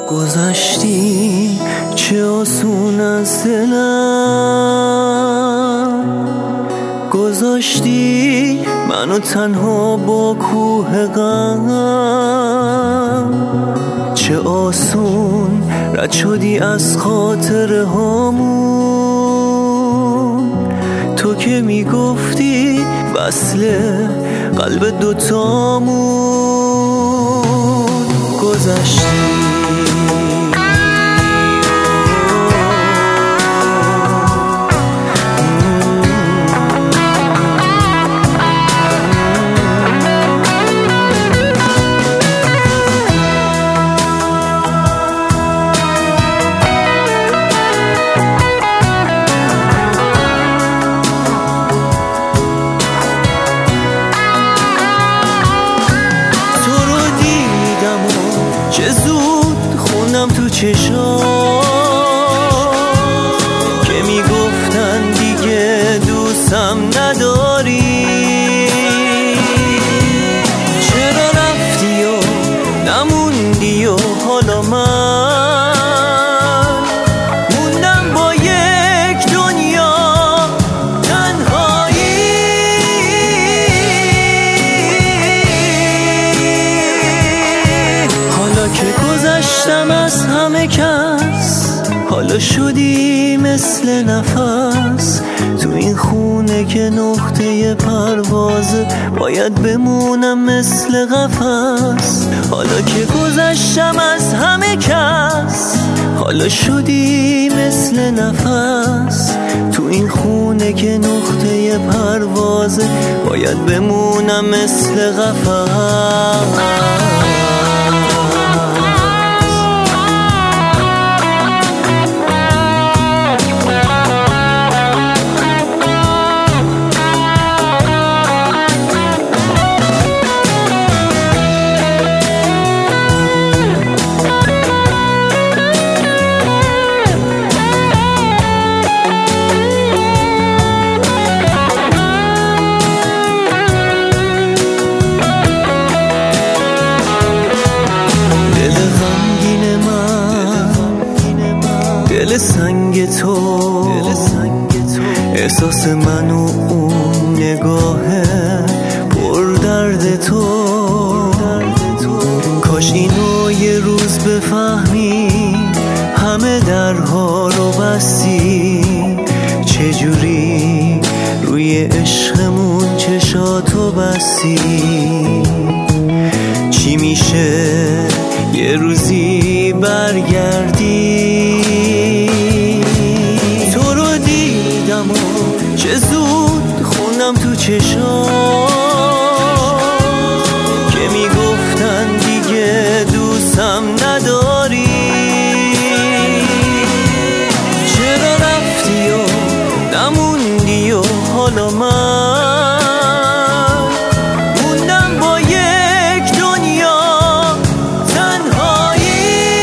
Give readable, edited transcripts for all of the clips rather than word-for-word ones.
گذشتی چه آسون از دلم، گذاشتی منو تنها با کوه غم. چه آسون رد شدی از خاطره هامون، تو که میگفتی وصل قلب دوتامون. گذشتی چه زود خوندم تو چشام که میگفتن دیگه دوستم نداری. چرا رفتی و نموندی و حالا من موندم با یک دنیا تنهایی. حالا که گذشتم از همه کس، حالا شدی مثل نفس تو این خونه که نقطه پروازه، باید بمونم مثل قفس. حالا که گذشتم از همه کس، حالا شدی مثل نفس تو این خونه که نقطه پروازه، باید بمونم مثل قفس. دل سنگ تو، احساس من و اون نگاه پر درد تو. کاش اینو یه روز بفهمی، همه درها رو بستی. چجوری روی عشقمون چشاتو بستی؟ چی میشه یه روزی برگردی؟ تو رو دیدم و چه زود خوندم تو چشام که میگفتن دیگه دوستم نداری. چرا رفتی و نموندی و حالا من موندم با یک دنیا تنهایی.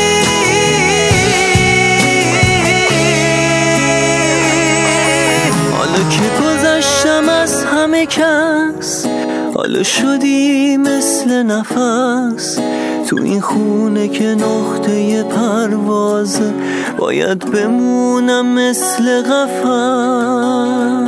حالا که گذشتم از همه کس، حالا شدی مثل نفس تو این خونه که نقطه پروازه، باید بمونم مثل قفس.